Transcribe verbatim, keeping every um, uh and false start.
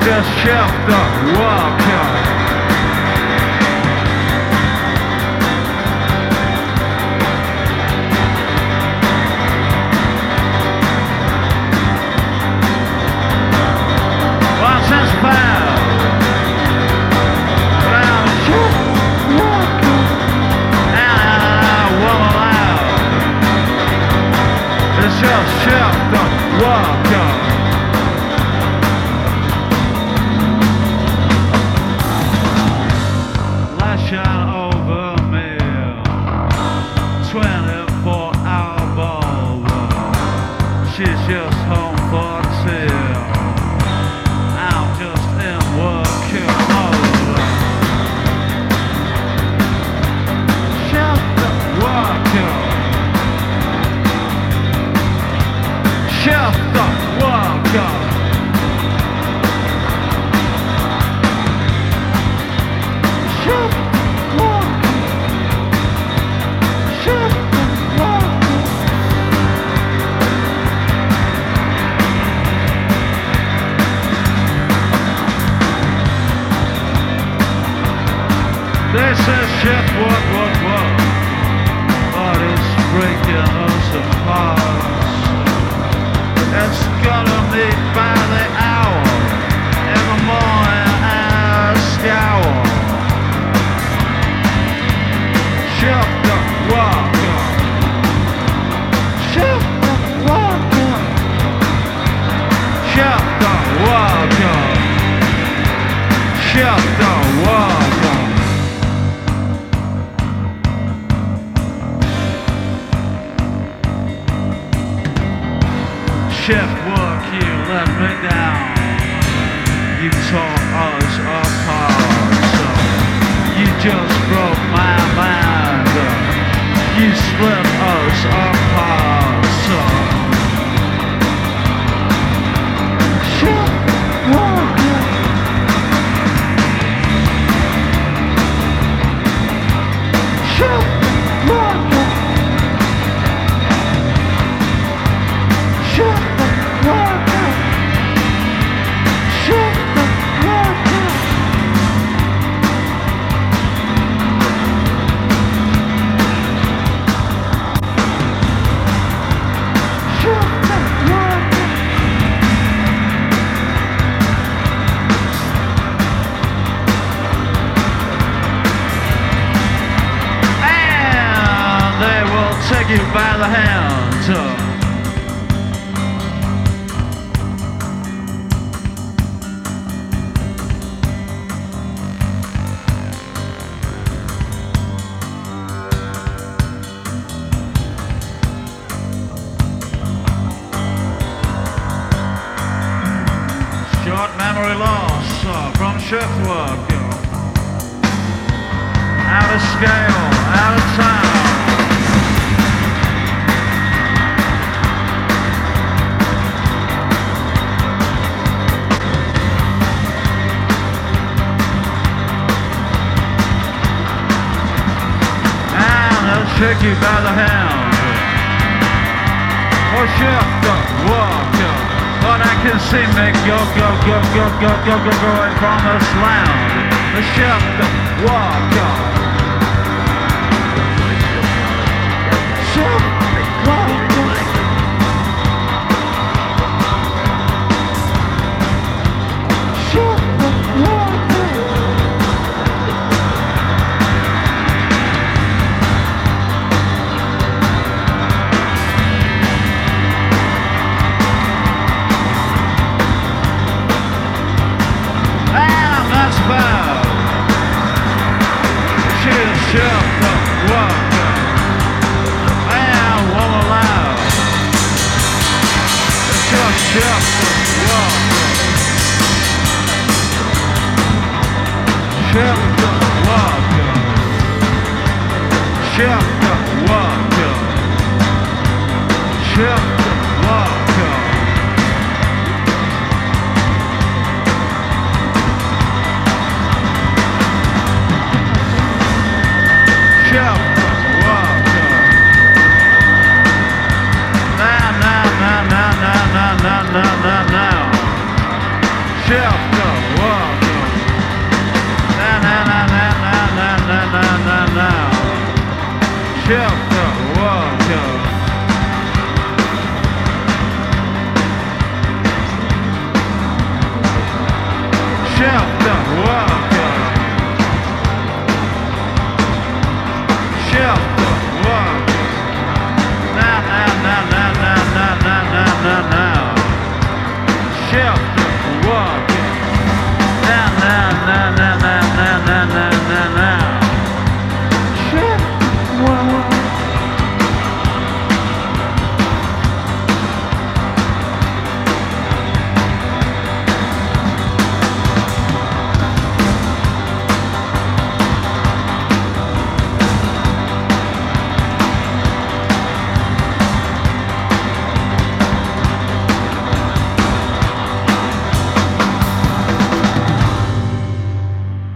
just shift the walker. Once it's found, now shift walker, and I won't allow. It's just shift the walker. Shine over me, twenty-four hour bulb. She's just home for two. I'm just in working mode. Shut the walker. Shut the walker. Shut This is shit, what, what, what? But it's breaking us apart. It's gonna meet by the hour. In the morning I scour. Shut the walker. Shut the walker. Shut the walker. Shut the walker. Shift work, you let me down. You tore us apart. You just broke my mind. You split us apart. Shift work. Shift work. Shift. Take you by the hand. Short memory loss uh, from shift work. Out of scale, out of time. Take you by the hand. Oh, shift the walker. But I can see me go, go, go, go, go, go, go, going from this land. The shift the walker. Shift the walker. Shift the walker. Shift the walker, and won't allow. Just shift the walker. Shift the walker. Shift the walker. Shift the walker. Shift the walker. Now, now, now, now, now, now, now, now, now. Shift the Shift Walker. Shift Walker.